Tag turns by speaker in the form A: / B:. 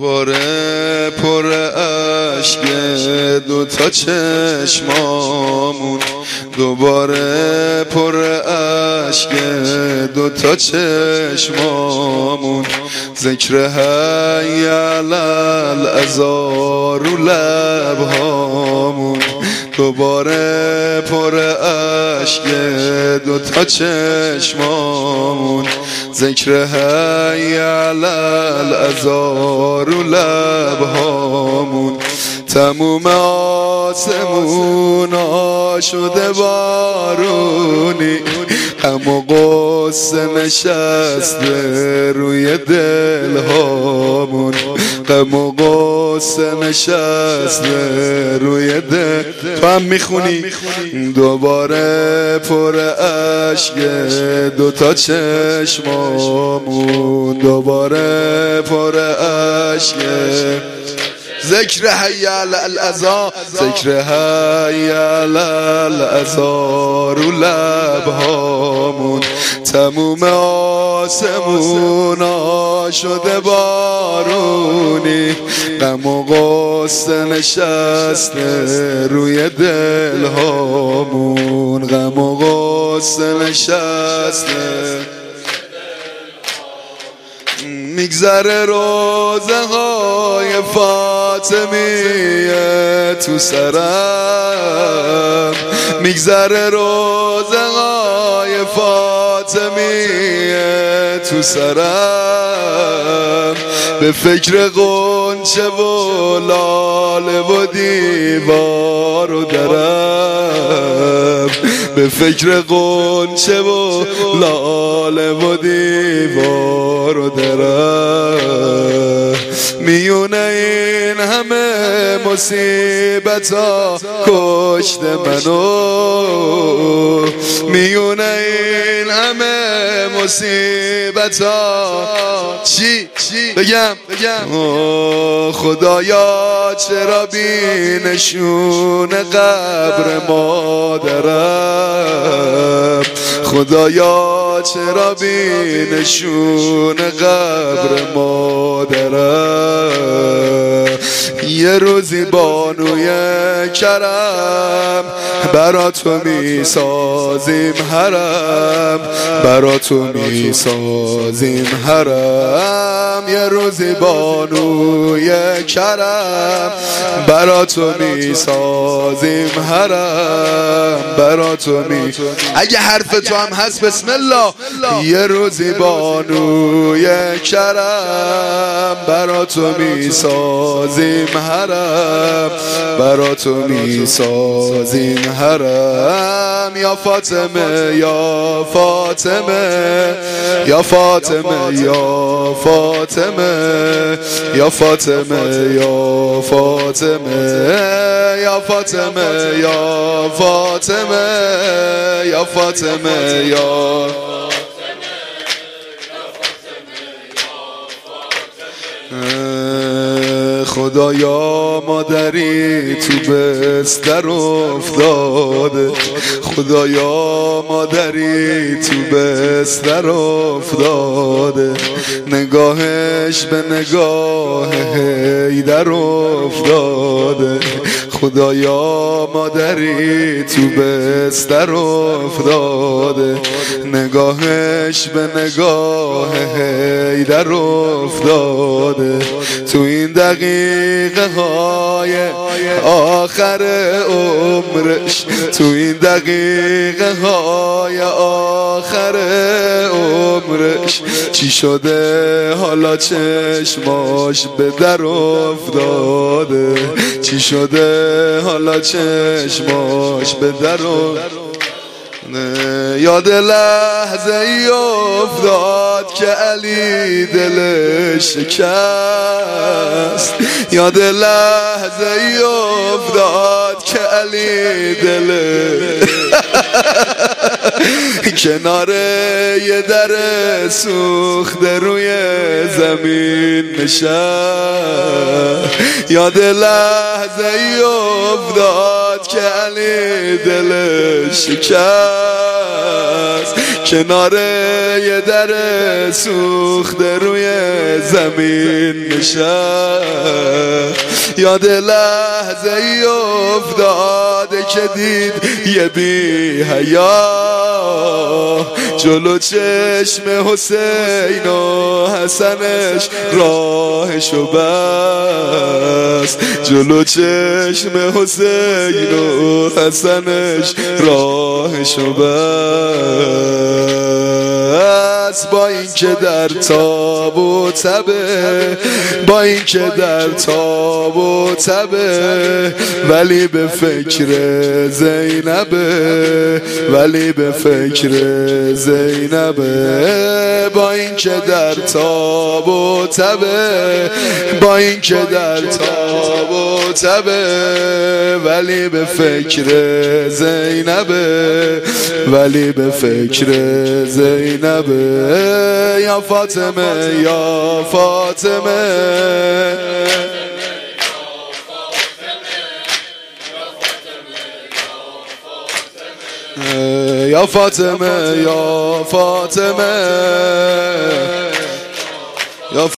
A: دوباره پر اشک دوتا چشمامون، دوباره پر اشک دوتا چشمامون، ذکر حی علی العزا رو لبهامون، دوباره پر اشک دوتا چشمامون، ذکر حی علی العزا رو لبهامون. تموم آسمونا شده بارونی، اما قصه نشسته روی دلهامون، غم و قصه نشسته روی دل. تو هم میخونی؟ دوباره پر اشک دوتا چشمامون، دوباره پر اشک ذکر حی علی العزا، ذکر حی علی العزا رو لبهامون. تموم آسمونا شده بارونی، غم و غصه نشسته روی دلهامون، غم و غصه نشسته. میگذره روزه های فاطمیه تو سرم، میگذره روزه های فاطمیه تو سرم، به فکر غنچه و لاله و دیوار و درم، به فکر غنچه و لاله و دیوار و درم. میونه این همه مصیبت ها کشت منو، میونه این همه مصیبت ها چی بگم خدایا چرا بی نشون قبر مادرم، خدایا چرا بی نشون قبر مادرم. یه روزی بانوی کرم برا تو میسازیم حرم، برا تو میسازیم حرم. یه روزی بانوی کرم برا تو میسازیم حرم، برا تو اگه حرف تو هم هست بسم الله. یه روزی بانوی کرم برا تو میسازیم حرم، برا تو میسازیم حرم. یا فاطمه یا فاطمه یا فاطمه یا فاطمه یا فاطمه یا فاطمه یا فاطمه یا فاطمه یا فاطمه یا خدایا مادری تو بستر افتاده، خدایا مادری تو بستر افتاده، نگاهش به نگاه حیدر افتاده، خدایا مادری تو بستر افتاده، نگاهش به نگاه حیدر افتاده. تو این دقیقه های آخر عمرش، تو این دقیقه های آخر عمرش، چی شده حالا چشماش به در افتاده، چی شده حالا چشماش به در افتاده. یاد لحظه ای افتاد که علی دلش شکست، یاد لحظه ای افتاد که علی دلش کنار یه در سوخته روی زمین نشست. یاد لحظه ای افتاد افتاد که علی دلش شکست، کنار یه در سوخته روی زمین نشست. یاد لحظه ای افتاده که دید یه بی حیا جلو چشم حسین و حسنش راهشو بست، جلو چشم حسین و حسنش راهشو بست. با اینکه در تاب و تبه، با اینکه در تاب و تبه، ولی به فکر زینبه، ولی به فکر زینبه. با اینکه در تاب و تبه، با اینکه در تاب و تبه، ولی به فکر زینبه، ولی به فکر زینبه. یا فاطمه یا فاطمه، یا فاطمه یا فاطمه.